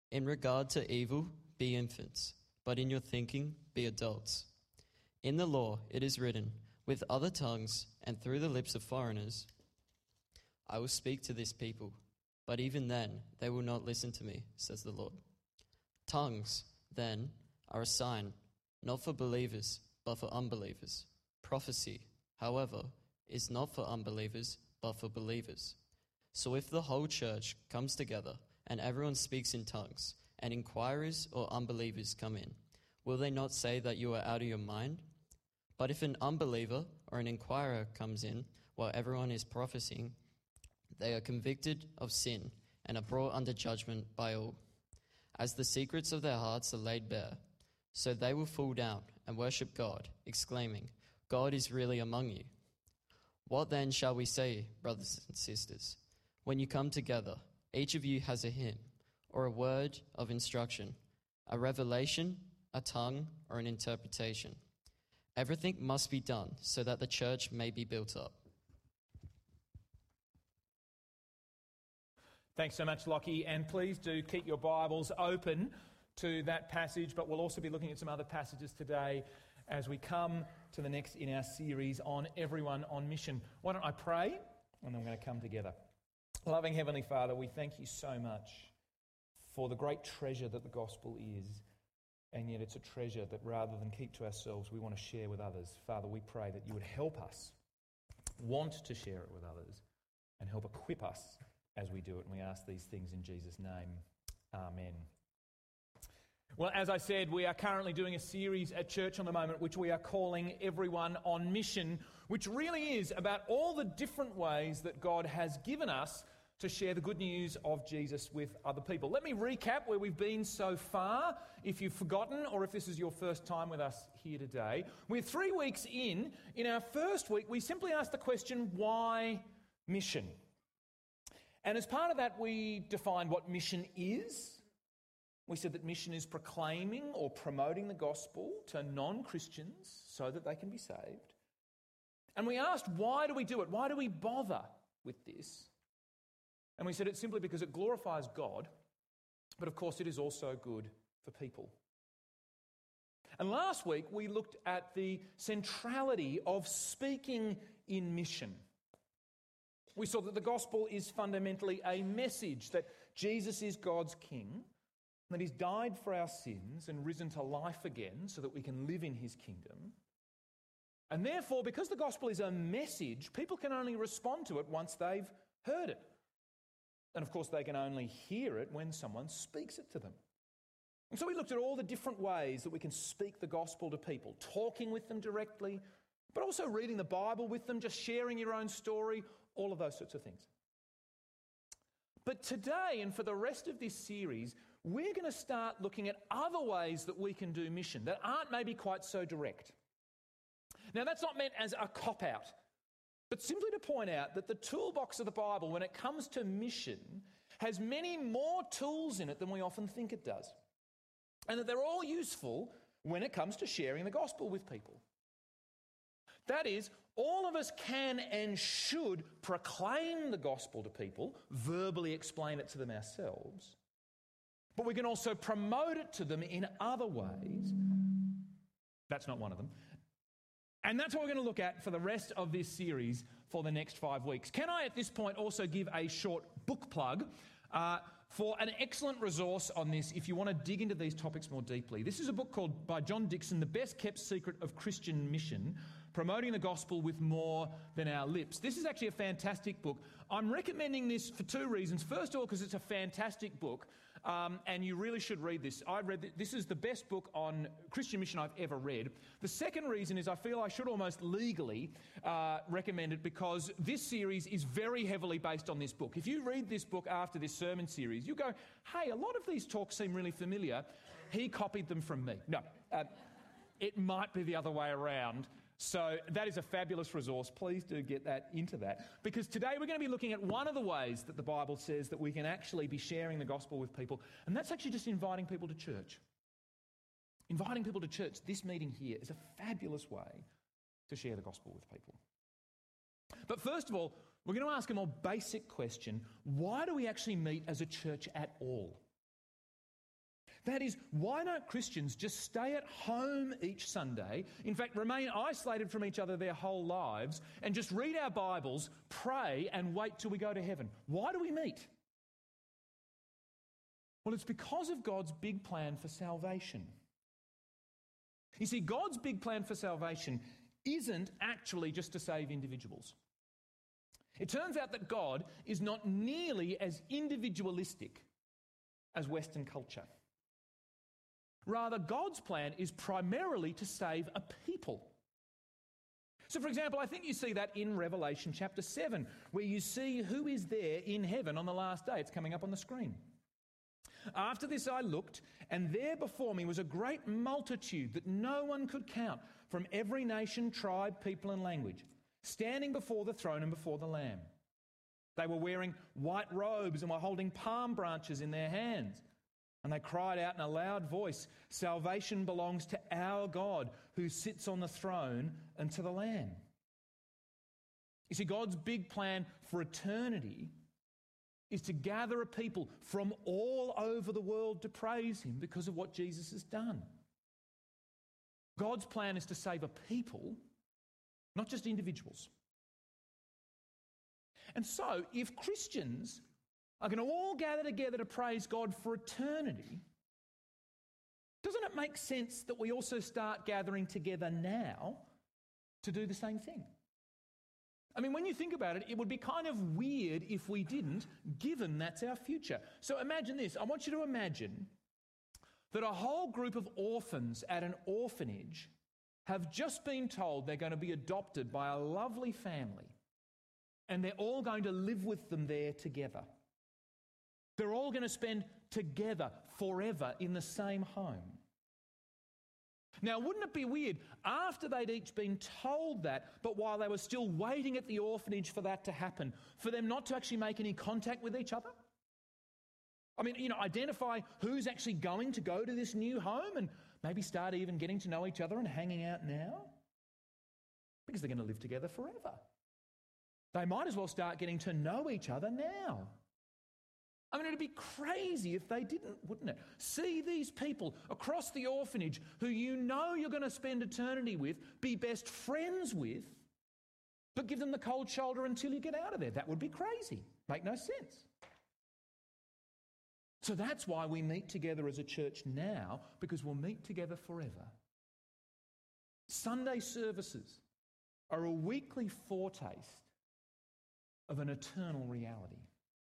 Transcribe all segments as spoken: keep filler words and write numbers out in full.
In regard to evil, be infants, but in your thinking, be adults. In the law it is written, with other tongues and through the lips of foreigners, I will speak to this people, but even then they will not listen to me, says the Lord. Tongues, then, are a sign, not for believers, but for unbelievers. Prophecy, however, is not for unbelievers, but for believers. So if the whole church comes together and everyone speaks in tongues, and inquirers or unbelievers come in, will they not say that you are out of your mind? But if an unbeliever or an inquirer comes in while everyone is prophesying, they are convicted of sin and are brought under judgment by all. As the secrets of their hearts are laid bare, so they will fall down and worship God, exclaiming, God is really among you. What then shall we say, brothers and sisters? When you come together, each of you has a hymn, or a word of instruction, a revelation, a tongue, or an interpretation. Everything must be done so that the church may be built up. Thanks so much, Lockie, and please do keep your Bibles open to that passage, but we'll also be looking at some other passages today as we come to the next in our series on Everyone on Mission. Why don't I pray, and then we're going to come together. Loving Heavenly Father, we thank you so much for the great treasure that the gospel is, and yet it's a treasure that rather than keep to ourselves, we want to share with others. Father, we pray that you would help us want to share it with others and help equip us as we do it, and we ask these things in Jesus' name. Amen. Well, as I said, we are currently doing a series at church on the moment which we are calling Everyone on Mission, which really is about all the different ways that God has given us to share the good news of Jesus with other people. Let me recap where we've been so far, if you've forgotten or if this is your first time with us here today. We're three weeks in. In our first week, we simply asked the question, why mission? And as part of that, we defined what mission is. We said that mission is proclaiming or promoting the gospel to non-Christians so that they can be saved. And we asked, why do we do it? Why do we bother with this? And we said it's simply because it glorifies God, but of course it is also good for people. And last week we looked at the centrality of speaking in mission. We saw that the gospel is fundamentally a message that Jesus is God's King, that he's died for our sins and risen to life again so that we can live in his kingdom. And therefore, because the gospel is a message, people can only respond to it once they've heard it. And of course, they can only hear it when someone speaks it to them. And so we looked at all the different ways that we can speak the gospel to people, talking with them directly, but also reading the Bible with them, just sharing your own story, all of those sorts of things. But today, and for the rest of this series, we're going to start looking at other ways that we can do mission that aren't maybe quite so direct. Now, that's not meant as a cop-out, but simply to point out that the toolbox of the Bible, when it comes to mission, has many more tools in it than we often think it does. And that they're all useful when it comes to sharing the gospel with people. That is, all of us can and should proclaim the gospel to people, verbally explain it to them ourselves, but we can also promote it to them in other ways. That's not one of them. And that's what we're going to look at for the rest of this series for the next five weeks. Can I, at this point, also give a short book plug uh, for an excellent resource on this if you want to dig into these topics more deeply. This is a book called, by John Dixon, The Best Kept Secret of Christian Mission, Promoting the Gospel with More Than Our Lips. This is actually a fantastic book. I'm recommending this for two reasons. First of all, because it's a fantastic book. Um, and you really should read this. I read th- this is the best book on Christian mission I've ever read. The second reason is I feel I should almost legally uh, recommend it because this series is very heavily based on this book. If you read this book after this sermon series, you go, hey, a lot of these talks seem really familiar. He copied them from me. No, uh, it might be the other way around. So that is a fabulous resource. Please do get that into that. Because today we're going to be looking at one of the ways that the Bible says that we can actually be sharing the gospel with people, and that's actually just inviting people to church. Inviting people to church, this meeting here, is a fabulous way to share the gospel with people. But first of all, we're going to ask a more basic question. Why do we actually meet as a church at all? That is, why don't Christians just stay at home each Sunday, in fact, remain isolated from each other their whole lives, and just read our Bibles, pray, and wait till we go to heaven? Why do we meet? Well, it's because of God's big plan for salvation. You see, God's big plan for salvation isn't actually just to save individuals. It turns out that God is not nearly as individualistic as Western culture. Rather, God's plan is primarily to save a people. So, for example, I think you see that in Revelation chapter seven, where you see who is there in heaven on the last day. It's coming up on the screen. After this I looked, and there before me was a great multitude that no one could count, from every nation, tribe, people and language, standing before the throne and before the Lamb. They were wearing white robes and were holding palm branches in their hands. And they cried out in a loud voice, "Salvation belongs to our God who sits on the throne and to the Lamb." You see, God's big plan for eternity is to gather a people from all over the world to praise him because of what Jesus has done. God's plan is to save a people, not just individuals. And so, if Christians are going to all gather together to praise God for eternity, doesn't it make sense that we also start gathering together now to do the same thing? I mean, when you think about it, it would be kind of weird if we didn't, given that's our future. So imagine this. I want you to imagine that a whole group of orphans at an orphanage have just been told they're going to be adopted by a lovely family, and they're all going to live with them there together. They're all going to spend together forever in the same home. Now, wouldn't it be weird after they'd each been told that, but while they were still waiting at the orphanage for that to happen, for them not to actually make any contact with each other? I mean, you know, identify who's actually going to go to this new home and maybe start even getting to know each other and hanging out now? Because they're going to live together forever. They might as well start getting to know each other now. I mean, it'd be crazy if they didn't, wouldn't it? See these people across the orphanage who you know you're going to spend eternity with, be best friends with, but give them the cold shoulder until you get out of there. That would be crazy. Make no sense. So that's why we meet together as a church now, because we'll meet together forever. Sunday services are a weekly foretaste of an eternal reality.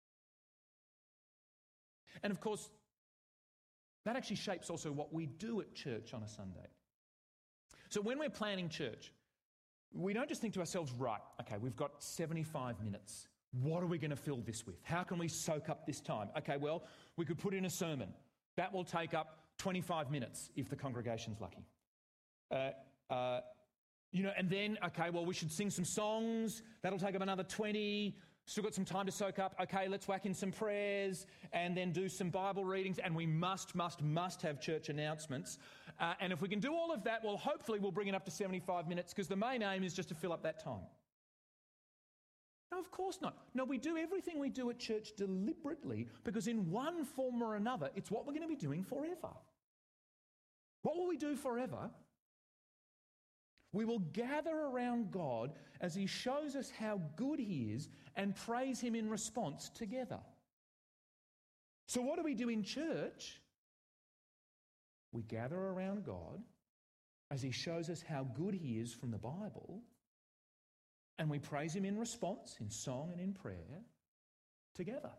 And of course, that actually shapes also what we do at church on a Sunday. So when we're planning church, we don't just think to ourselves, right, okay, we've got seventy-five minutes. What are we going to fill this with? How can we soak up this time? Okay, well, we could put in a sermon. That will take up twenty-five minutes if the congregation's lucky. Uh, uh, you know, and then, okay, well, we should sing some songs. That'll take up another twenty. Still got some time to soak up. Okay, let's whack in some prayers and then do some Bible readings. And we must, must, must have church announcements. Uh, and if we can do all of that, well, hopefully we'll bring it up to seventy-five minutes, because the main aim is just to fill up that time. No, of course not. No, we do everything we do at church deliberately, because in one form or another, it's what we're going to be doing forever. What will we do forever? We will gather around God as he shows us how good he is and praise him in response together. So what do we do in church? We gather around God as he shows us how good he is from the Bible, and we praise him in response, in song and in prayer, together.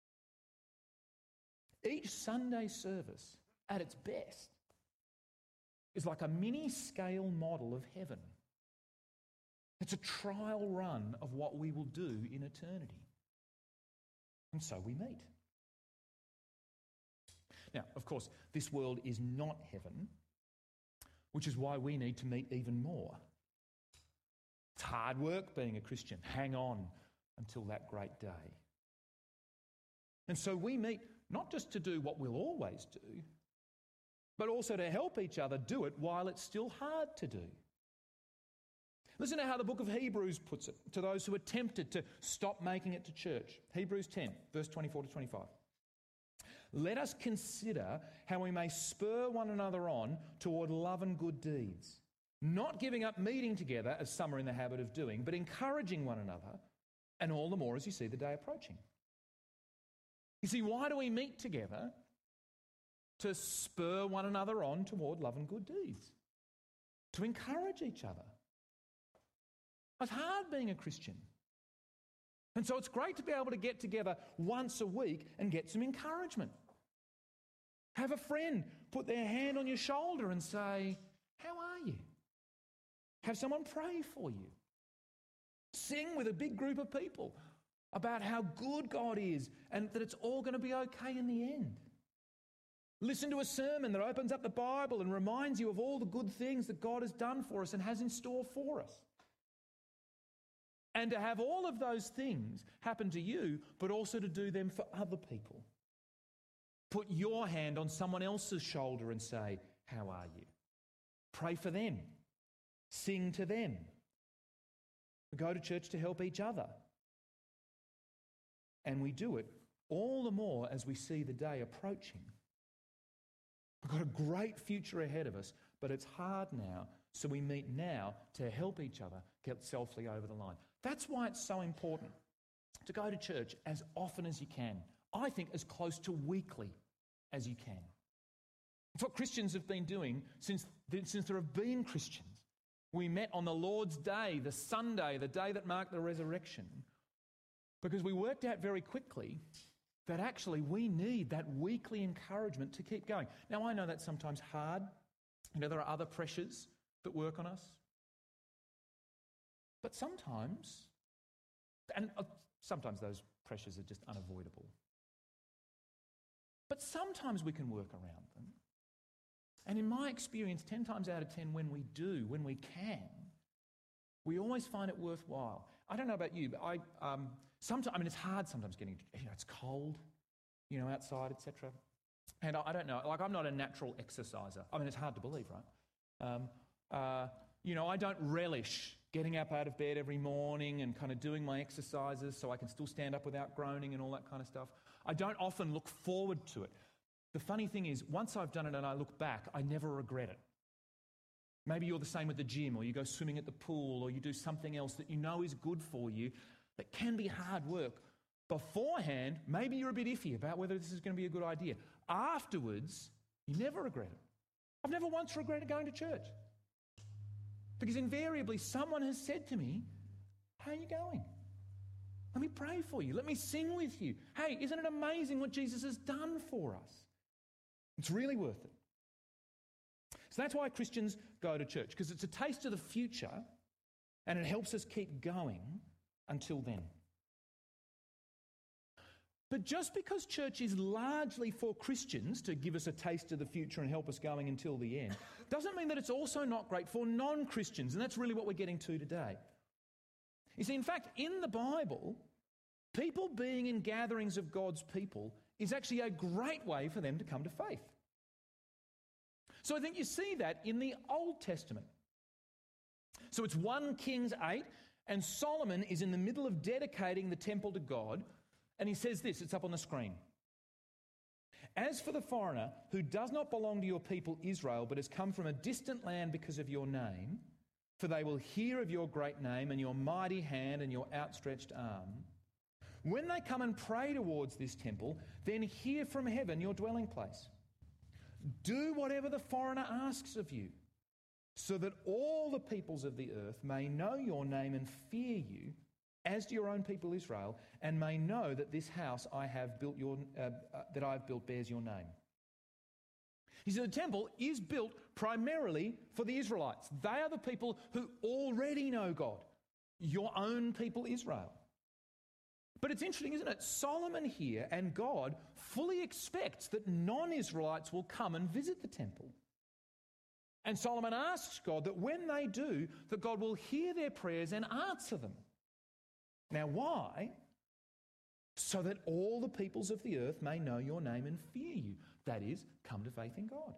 Each Sunday service, at its best, is like a mini-scale model of heaven. It's a trial run of what we will do in eternity. And so we meet. Now, of course, this world is not heaven, which is why we need to meet even more. It's hard work being a Christian. Hang on until that great day. And so we meet not just to do what we'll always do, but also to help each other do it while it's still hard to do. Listen to how the book of Hebrews puts it to those who are tempted to stop making it to church. Hebrews ten, verse twenty-four to twenty-five. let us consider how we may spur one another on toward love and good deeds, not giving up meeting together as some are in the habit of doing, but encouraging one another, and all the more as you see the day approaching. You see, why do we meet together? To spur one another on toward love and good deeds, to encourage each other. It's hard being a Christian. And so it's great to be able to get together once a week and get some encouragement. Have a friend put their hand on your shoulder and say, "How are you?" Have someone pray for you. Sing with a big group of people about how good God is and that it's all going to be okay in the end. Listen to a sermon that opens up the Bible and reminds you of all the good things that God has done for us and has in store for us. And to have all of those things happen to you, but also to do them for other people. Put your hand on someone else's shoulder and say, "How are you?" Pray for them. Sing to them. We go to church to help each other. And we do it all the more as we see the day approaching. We've got a great future ahead of us, but it's hard now, so we meet now to help each other get safely over the line. That's why it's so important to go to church as often as you can. I think as close to weekly as you can. It's what Christians have been doing since, since there have been Christians. We met on the Lord's Day, the Sunday, the day that marked the resurrection, because we worked out very quickly that actually we need that weekly encouragement to keep going. Now, I know that's sometimes hard. You know, there are other pressures that work on us. But sometimes, and sometimes those pressures are just unavoidable. But sometimes we can work around them. And in my experience, ten times out of ten, when we do, when we can, we always find it worthwhile. I don't know about you, but I um, sometimes, I mean, it's hard sometimes getting, you know, it's cold, you know, outside, et cetera. And I, I don't know, like I'm not a natural exerciser. I mean, it's hard to believe, right? Um, uh, you know, I don't relish getting up out of bed every morning and kind of doing my exercises so I can still stand up without groaning and all that kind of stuff. I don't often look forward to it. The funny thing is, once I've done it and I look back, I never regret it. Maybe you're the same with the gym, or you go swimming at the pool, or you do something else that you know is good for you that can be hard work. Beforehand, maybe you're a bit iffy about whether this is going to be a good idea. Afterwards, you never regret it. I've never once regretted going to church. Because invariably someone has said to me, "How are you going? Let me pray for you. Let me sing with you. Hey, isn't it amazing what Jesus has done for us?" It's really worth it. So that's why Christians go to church, because it's a taste of the future and it helps us keep going until then. But just because church is largely for Christians to give us a taste of the future and help us going until the end, doesn't mean that it's also not great for non-Christians, and that's really what we're getting to today. You see, in fact, in the Bible, people being in gatherings of God's people is actually a great way for them to come to faith. So I think you see that in the Old Testament. So it's First Kings eight, and Solomon is in the middle of dedicating the temple to God, and he says this, it's up on the screen. "As for the foreigner who does not belong to your people Israel, but has come from a distant land because of your name, for they will hear of your great name and your mighty hand and your outstretched arm. When they come and pray towards this temple, then hear from heaven your dwelling place. Do whatever the foreigner asks of you, so that all the peoples of the earth may know your name and fear you, as do your own people Israel, and may know that this house I have built your uh, uh, that I have built bears your name." You see, the temple is built primarily for the Israelites. They are the people who already know God, your own people Israel. But it's interesting, isn't it? Solomon here and God fully expects that non-Israelites will come and visit the temple. And Solomon asks God that when they do, that God will hear their prayers and answer them. Now, why? So that all the peoples of the earth may know your name and fear you. That is, come to faith in God.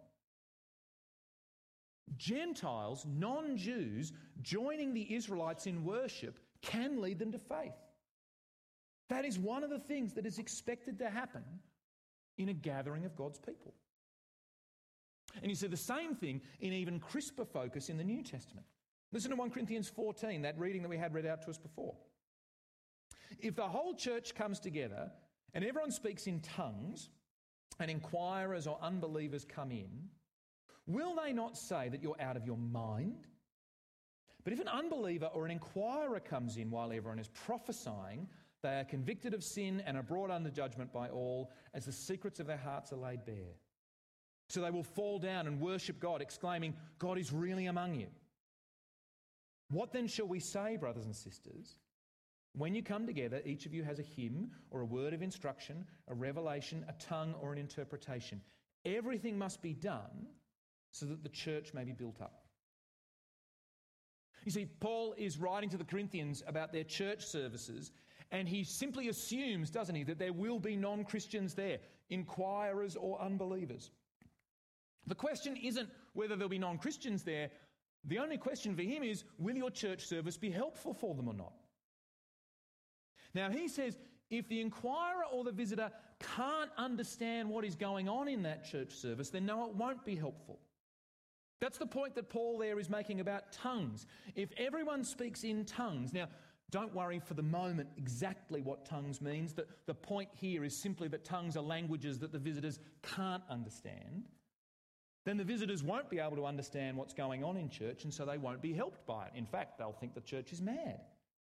Gentiles, non-Jews, joining the Israelites in worship can lead them to faith. That is one of the things that is expected to happen in a gathering of God's people. And you see the same thing in even crisper focus in the New Testament. Listen to First Corinthians fourteen, that reading that we had read out to us before. If the whole church comes together and everyone speaks in tongues, and inquirers or unbelievers come in, will they not say that you're out of your mind? But if an unbeliever or an inquirer comes in while everyone is prophesying, they are convicted of sin and are brought under judgment by all, as the secrets of their hearts are laid bare. So they will fall down and worship God, exclaiming, God is really among you. What then shall we say, brothers and sisters? When you come together, each of you has a hymn or a word of instruction, a revelation, a tongue or an interpretation. Everything must be done so that the church may be built up. You see, Paul is writing to the Corinthians about their church services, and he simply assumes, doesn't he, that there will be non-Christians there, inquirers or unbelievers. The question isn't whether there'll be non-Christians there. The only question for him is, will your church service be helpful for them or not? Now, he says, if the inquirer or the visitor can't understand what is going on in that church service, then no, it won't be helpful. That's the point that Paul there is making about tongues. If everyone speaks in tongues, now, don't worry for the moment exactly what tongues means. The, the point here is simply that tongues are languages that the visitors can't understand. Then the visitors won't be able to understand what's going on in church, and so they won't be helped by it. In fact, they'll think the church is mad.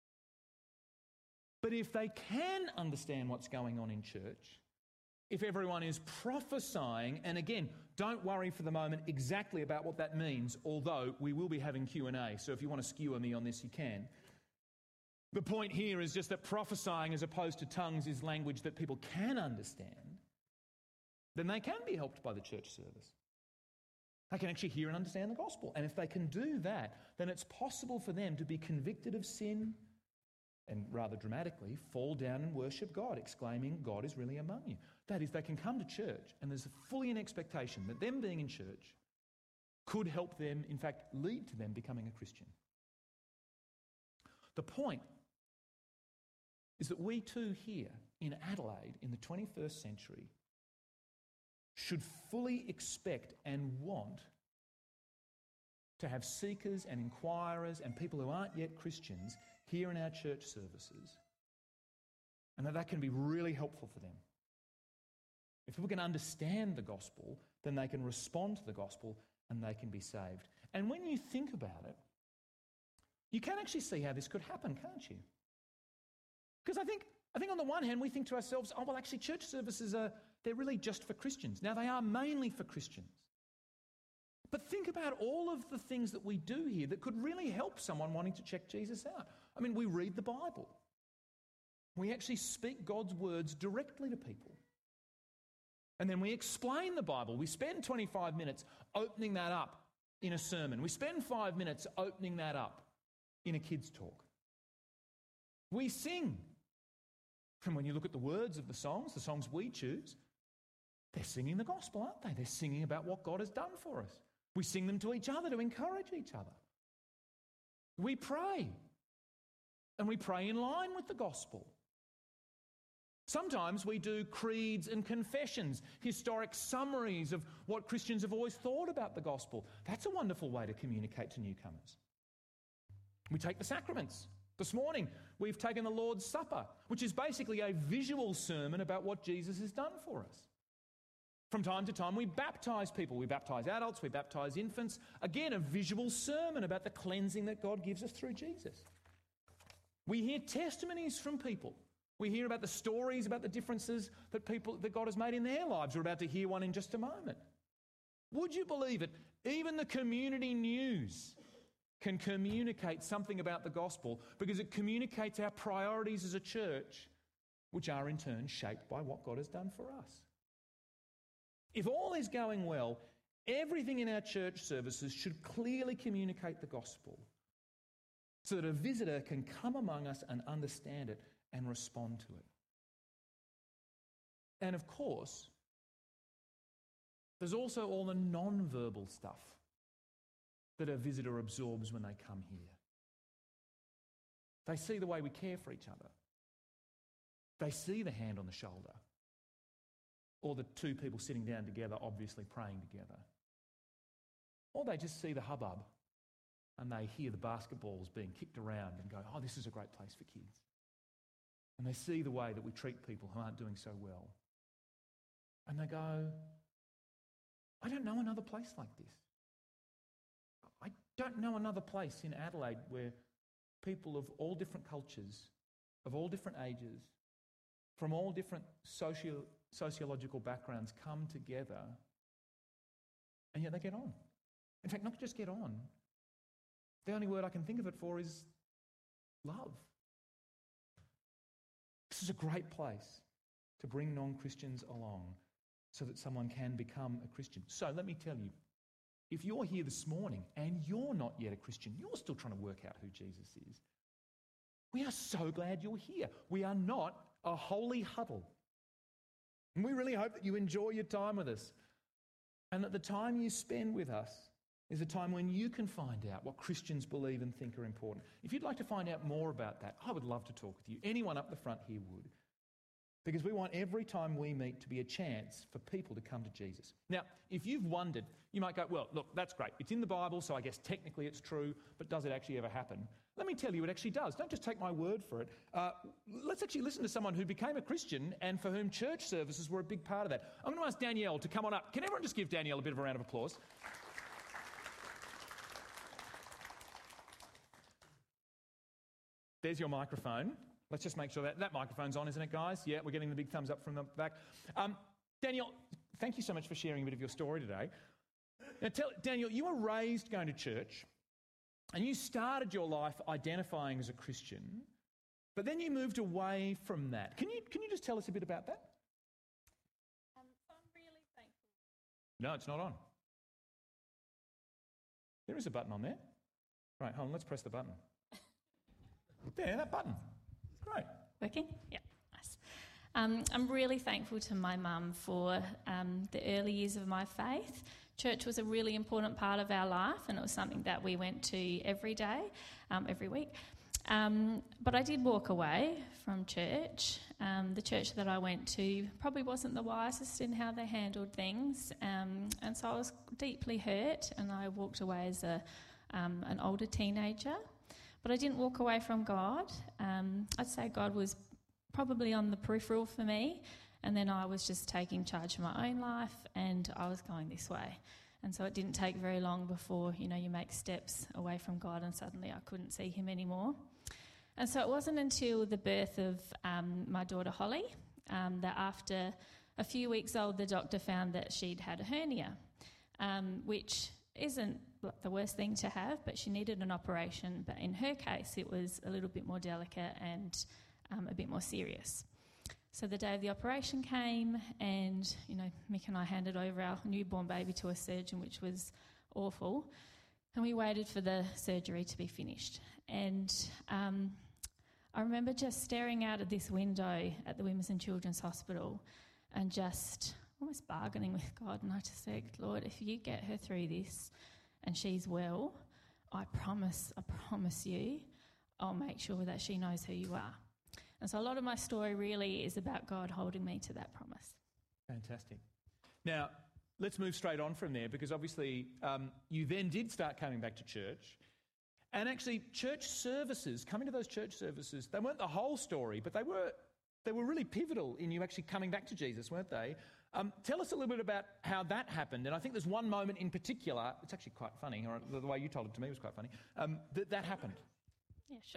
But if they can understand what's going on in church, if everyone is prophesying, and again, don't worry for the moment exactly about what that means, although we will be having Q and A, so if you want to skewer me on this, you can. The point here is just that prophesying as opposed to tongues is language that people can understand, then they can be helped by the church service. They can actually hear and understand the gospel. And if they can do that, then it's possible for them to be convicted of sin and, rather dramatically, fall down and worship God, exclaiming, God is really among you. That is, they can come to church and there's fully an expectation that them being in church could help them, in fact, lead to them becoming a Christian. The point is that we too here in Adelaide in the twenty-first century should fully expect and want to have seekers and inquirers and people who aren't yet Christians here in our church services, and that that can be really helpful for them. If people can understand the gospel, then they can respond to the gospel and they can be saved. And when you think about it, you can actually see how this could happen, can't you? Because I think, I think on the one hand we think to ourselves, oh well, actually church services are, they're really just for Christians. Now they are mainly for Christians. But think about all of the things that we do here that could really help someone wanting to check Jesus out. I mean, we read the Bible. We actually speak God's words directly to people. And then we explain the Bible. We spend twenty-five minutes opening that up in a sermon. We spend five minutes opening that up in a kids' talk. We sing. And when you look at the words of the songs, the songs we choose, they're singing the gospel, aren't they? They're singing about what God has done for us. We sing them to each other to encourage each other. We pray. And we pray in line with the gospel. Sometimes we do creeds and confessions, historic summaries of what Christians have always thought about the gospel. That's a wonderful way to communicate to newcomers. We take the sacraments. This morning, we've taken the Lord's Supper, which is basically a visual sermon about what Jesus has done for us. From time to time, we baptise people. We baptise adults, we baptise infants. Again, a visual sermon about the cleansing that God gives us through Jesus. We hear testimonies from people. We hear about the stories, about the differences that people that God has made in their lives. We're about to hear one in just a moment. Would you believe it? Even the community news can communicate something about the gospel because it communicates our priorities as a church, which are in turn shaped by what God has done for us. If all is going well, everything in our church services should clearly communicate the gospel so that a visitor can come among us and understand it and respond to it. And of course, there's also all the non-verbal stuff that a visitor absorbs when they come here. They see the way we care for each other. They see the hand on the shoulder. or the two people sitting down together, obviously praying together. Or they just see the hubbub and they hear the basketballs being kicked around and go, oh, this is a great place for kids. And they see the way that we treat people who aren't doing so well. And they go, I don't know another place like this. I don't know another place in Adelaide where people of all different cultures, of all different ages, from all different socio sociological backgrounds come together and yet they get on. In fact, not just get on. The only word I can think of it for is love. This is a great place to bring non-Christians along so that someone can become a Christian. So let me tell you, if you're here this morning and you're not yet a Christian, you're still trying to work out who Jesus is, we are so glad you're here. We are not a holy huddle. And we really hope that you enjoy your time with us and that the time you spend with us is a time when you can find out what Christians believe and think are important. If you'd like to find out more about that, I would love to talk with you. Anyone up the front here would. Because we want every time we meet to be a chance for people to come to Jesus. Now, if you've wondered, you might go, well, look, that's great. It's in the Bible, so I guess technically it's true, but does it actually ever happen? Let me tell you, it actually does. Don't just take my word for it. Uh, let's actually listen to someone who became a Christian and for whom church services were a big part of that. I'm going to ask Danielle to come on up. Can everyone just give Danielle a bit of a round of applause? There's your microphone. Let's just make sure that that microphone's on, isn't it, guys? Yeah, we're getting the big thumbs up from the back. Um, Danielle, thank you so much for sharing a bit of your story today. Now, tell, Danielle, you were raised going to church and you started your life identifying as a Christian, but then you moved away from that. Can you, can you just tell us a bit about that? Um, so I'm really thankful. No, it's not on. There is a button on there. Right, hold on, let's press the button. There, that button. Great. Working? Yeah, nice. Um, I'm really thankful to my mum for um, the early years of my faith. Church was a really important part of our life, and it was something that we went to every day, um, every week. Um, but I did walk away from church. Um, the church that I went to probably wasn't the wisest in how they handled things, um, and so I was deeply hurt, and I walked away as a um, an older teenager. But I didn't walk away from God. Um, I'd say God was probably on the peripheral for me, and then I was just taking charge of my own life, and I was going this way. And so it didn't take very long before, you know, you make steps away from God and suddenly I couldn't see him anymore. And so it wasn't until the birth of um, my daughter Holly um, that after a few weeks old, the doctor found that she'd had a hernia, um, which isn't the worst thing to have, but she needed an operation. But in her case, it was a little bit more delicate and um, a bit more serious. So the day of the operation came and, you know, Mick and I handed over our newborn baby to a surgeon, which was awful. And we waited for the surgery to be finished. And um, I remember just staring out of this window at the Women's and Children's Hospital and just almost bargaining with God. And I just said, Lord, if you get her through this and she's well, I promise, I promise you, I'll make sure that she knows who you are. And so a lot of my story really is about God holding me to that promise. Fantastic. Now, let's move straight on from there, because obviously um, you then did start coming back to church. And actually, church services, coming to those church services, they weren't the whole story, but they were they were really pivotal in you actually coming back to Jesus, weren't they? Um, tell us a little bit about how that happened. And I think there's one moment in particular, it's actually quite funny, or the way you told it to me was quite funny, um, that that happened. Yeah, sure.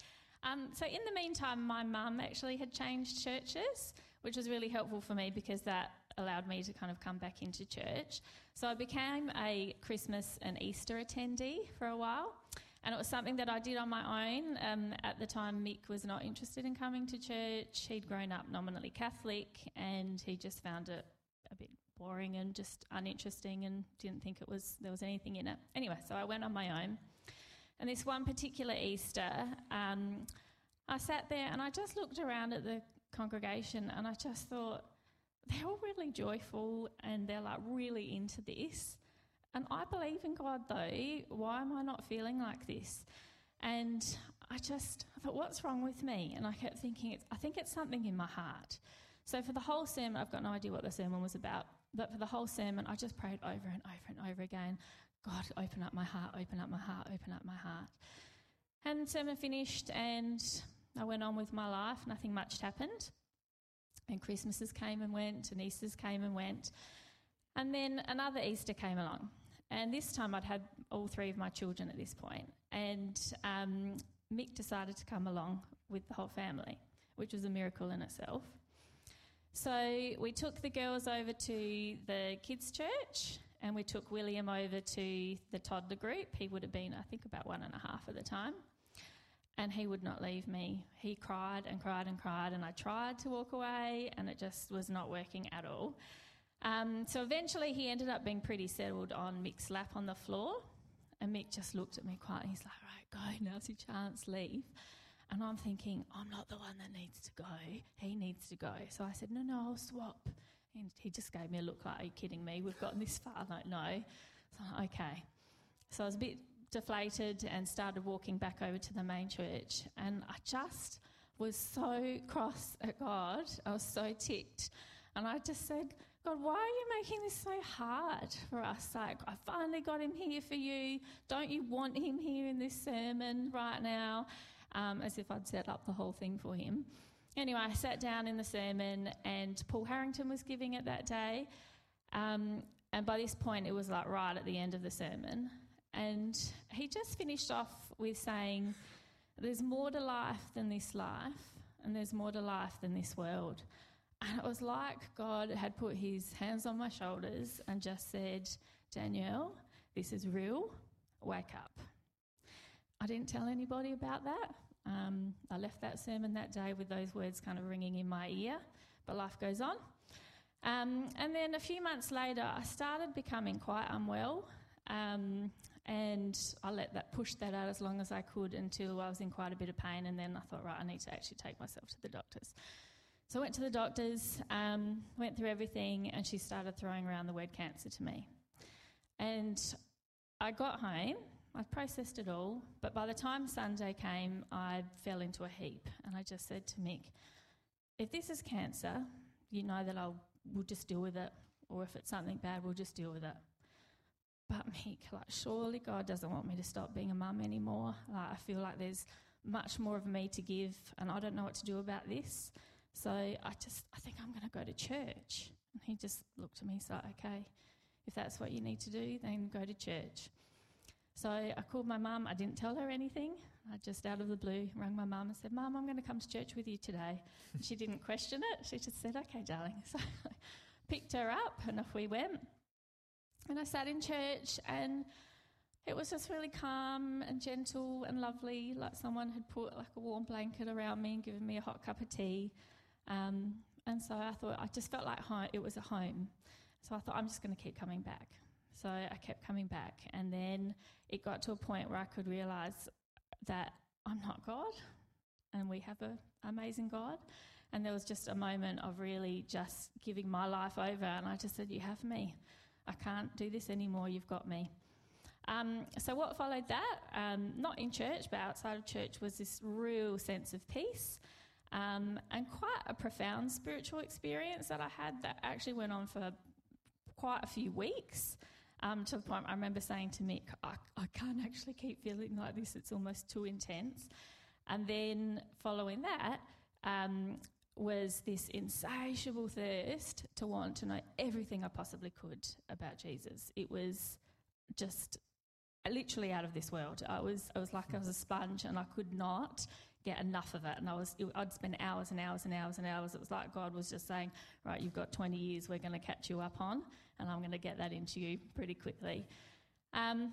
Um, so in the meantime, my mum actually had changed churches, which was really helpful for me because that allowed me to kind of come back into church. So I became a Christmas and Easter attendee for a while. And it was something that I did on my own. Um, at the time, Mick was not interested in coming to church. He'd grown up nominally Catholic and he just found it a bit boring and just uninteresting and didn't think it was there was anything in it. Anyway, so I went on my own. And this one particular Easter, um, I sat there and I just looked around at the congregation and I just thought, they're all really joyful and they're like really into this. And I believe in God though, why am I not feeling like this? And I just I thought, what's wrong with me? And I kept thinking, it's, I think it's something in my heart. So for the whole sermon, I've got no idea what the sermon was about, but for the whole sermon, I just prayed over and over and over again, God, open up my heart, open up my heart, open up my heart. And the sermon finished and I went on with my life. Nothing much happened. And Christmases came and went and Easters came and went. And then another Easter came along. And this time I'd had all three of my children at this point. And um, Mick decided to come along with the whole family, which was a miracle in itself. So we took the girls over to the kids' church and we took William over to the toddler group. He would have been, I think, about one and a half at the time. And he would not leave me. He cried and cried and cried, and I tried to walk away, and it just was not working at all. Um, so eventually he ended up being pretty settled on Mick's lap on the floor, and Mick just looked at me quietly. He's like, right, go, now's your chance, leave. And I'm thinking, I'm not the one that needs to go. He needs to go. So I said, no, no, I'll swap. And he just gave me a look like, are you kidding me? We've gotten this far. Like, no. So I'm like, okay. So I was a bit deflated and started walking back over to the main church, and I just was so cross at God. I was so ticked, and I just said, God, why are you making this so hard for us? Like, I finally got him here for you. Don't you want him here in this sermon right now? Um, as if I'd set up the whole thing for him. Anyway, I sat down in the sermon and Paul Harrington was giving it that day, um, and by this point it was like right at the end of the sermon. And he just finished off with saying, there's more to life than this life, and there's more to life than this world. And it was like God had put his hands on my shoulders and just said, Danielle, this is real, wake up. I didn't tell anybody about that. Um, I left that sermon that day with those words kind of ringing in my ear, but life goes on. Um, and then a few months later, I started becoming quite unwell. Um, And I let that push that out as long as I could until I was in quite a bit of pain, and then I thought, right, I need to actually take myself to the doctors. So I went to the doctors, um, went through everything, and she started throwing around the word cancer to me. And I got home, I processed it all, but by the time Sunday came, I fell into a heap, and I just said to Mick, if this is cancer, you know that I'll we'll just deal with it, or if it's something bad, we'll just deal with it. But Mick, like, surely God doesn't want me to stop being a mum anymore. Like, I feel like there's much more of me to give, and I don't know what to do about this. So I just, I think I'm going to go to church. And he just looked at me and said, okay, if that's what you need to do, then go to church. So I called my mum. I didn't tell her anything. I just, out of the blue, rang my mum and said, Mum, I'm going to come to church with you today. And she didn't question it. She just said, okay, darling. So I picked her up and off we went. And I sat in church, and it was just really calm and gentle and lovely, like someone had put like a warm blanket around me and given me a hot cup of tea. Um, and so I thought, I just felt like home, it was a home. So I thought, I'm just going to keep coming back. So I kept coming back, and then it got to a point where I could realise that I'm not God, and we have an amazing God. And there was just a moment of really just giving my life over, and I just said, you have me. I can't do this anymore, you've got me. Um, so what followed that, um, not in church but outside of church, was this real sense of peace um, and quite a profound spiritual experience that I had that actually went on for quite a few weeks, um, to the point I remember saying to Mick, I, I can't actually keep feeling like this, it's almost too intense. And then following that, um, was this insatiable thirst to want to know everything I possibly could about Jesus. It was just literally out of this world. I was I was like I was a sponge, and I could not get enough of it. And I was I'd spend hours and hours and hours and hours. It was like God was just saying, right, you've got twenty years we're going to catch you up on, and I'm going to get that into you pretty quickly. Um,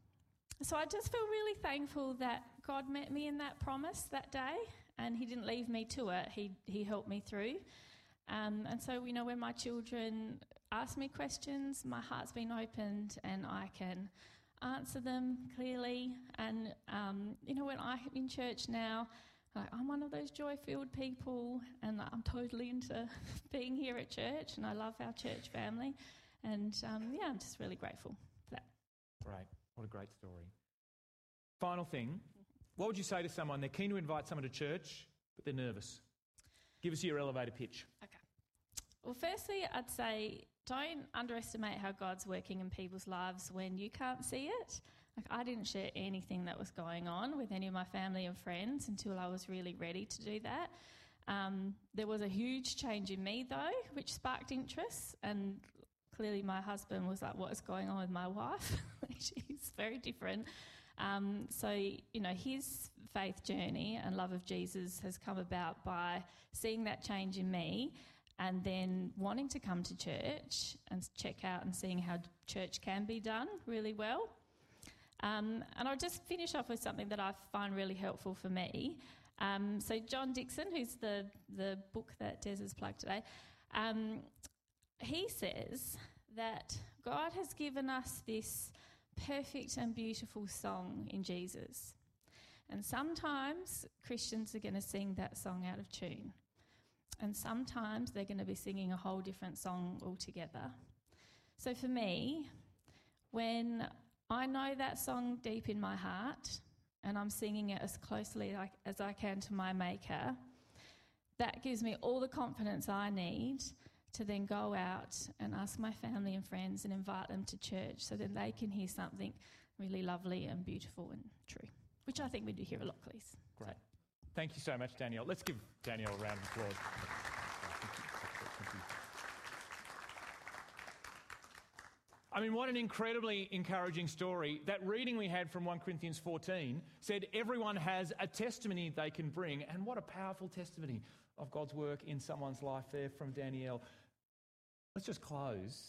so I just feel really thankful that God met me in that promise that day. And he didn't leave me to it. He he helped me through. Um, and so, you know, when my children ask me questions, my heart's been opened and I can answer them clearly. And, um, you know, when I'm in church now, like, I'm one of those joy-filled people, and I'm totally into being here at church, and I love our church family. And, um, yeah, I'm just really grateful for that. Great. What a great story. Final thing. What would you say to someone? They're keen to invite someone to church, but they're nervous. Give us your elevator pitch. Okay. Well, firstly, I'd say don't underestimate how God's working in people's lives when you can't see it. Like, I didn't share anything that was going on with any of my family and friends until I was really ready to do that. Um, there was a huge change in me, though, which sparked interest, and clearly my husband was like, what is going on with my wife? She's very different. Um, so, you know, his faith journey and love of Jesus has come about by seeing that change in me and then wanting to come to church and check out and seeing how church can be done really well. Um, and I'll just finish off with something that I find really helpful for me. Um, so John Dixon, who's the, the book that Des has plugged today, um, he says that God has given us this perfect and beautiful song in Jesus. And sometimes Christians are going to sing that song out of tune. And sometimes they're going to be singing a whole different song altogether. So for me, when I know that song deep in my heart and I'm singing it as closely like, as I can to my Maker, that gives me all the confidence I need to then go out and ask my family and friends and invite them to church so that they can hear something really lovely and beautiful and true, which I think we do here a lot, please. Great. Thank you so much, Danielle. Let's give Danielle a round of applause. I mean, what an incredibly encouraging story. That reading we had from First Corinthians fourteen said everyone has a testimony they can bring, and what a powerful testimony of God's work in someone's life there from Danielle. Let's just close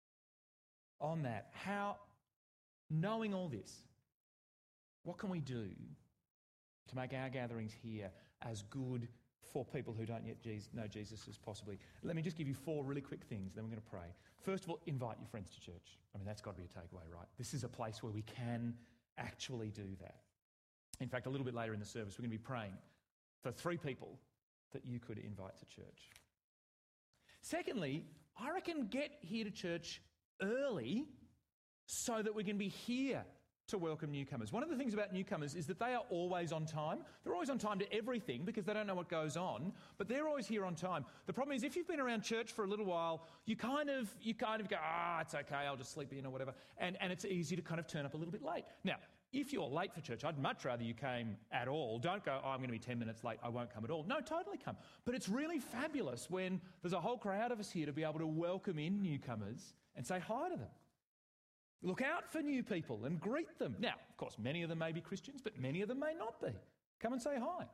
on that. How, knowing all this, what can we do to make our gatherings here as good for people who don't yet know Jesus as possibly? Let me just give you four really quick things, then we're going to pray. First of all, invite your friends to church. I mean, that's got to be a takeaway, right? This is a place where we can actually do that. In fact, a little bit later in the service, we're going to be praying for three people that you could invite to church. Secondly, I reckon get here to church early so that we can be here to welcome newcomers. One of the things about newcomers is that they are always on time. They're always on time to everything because they don't know what goes on, but they're always here on time. The problem is if you've been around church for a little while, you kind of you kind of go, ah, it's okay, I'll just sleep in or whatever, and, and it's easy to kind of turn up a little bit late. Now, if you're late for church, I'd much rather you came at all. Don't go, oh, I'm going to be ten minutes late, I won't come at all. No, totally come. But it's really fabulous when there's a whole crowd of us here to be able to welcome in newcomers and say hi to them. Look out for new people and greet them. Now, of course, many of them may be Christians, but many of them may not be. Come and say hi.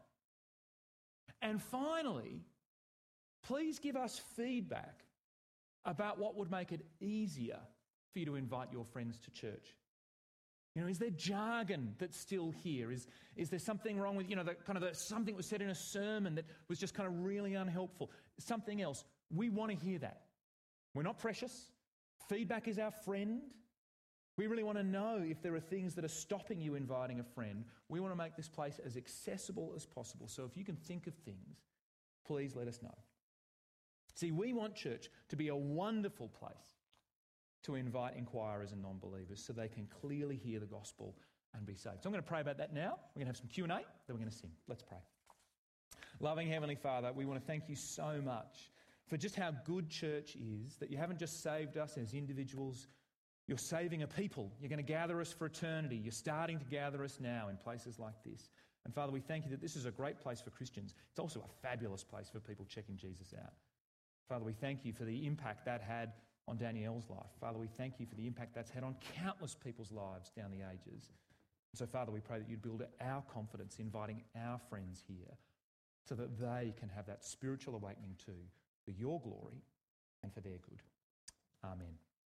And finally, please give us feedback about what would make it easier for you to invite your friends to church. You know, is there jargon that's still here? Is, is there something wrong with, you know, the, kind of the, something was said in a sermon that was just kind of really unhelpful? Something else. We want to hear that. We're not precious. Feedback is our friend. We really want to know if there are things that are stopping you inviting a friend. We want to make this place as accessible as possible. So if you can think of things, please let us know. See, we want church to be a wonderful place to invite inquirers and non-believers so they can clearly hear the gospel and be saved. So I'm going to pray about that now. We're going to have some Q and A, then we're going to sing. Let's pray. Loving Heavenly Father, we want to thank you so much for just how good church is, that you haven't just saved us as individuals, you're saving a people. You're going to gather us for eternity. You're starting to gather us now in places like this. And Father, we thank you that this is a great place for Christians. It's also a fabulous place for people checking Jesus out. Father, we thank you for the impact that had on Danielle's life. Father, we thank you for the impact that's had on countless people's lives down the ages. And so, Father, we pray that you'd build our confidence, inviting our friends here so that they can have that spiritual awakening too, for your glory and for their good. Amen.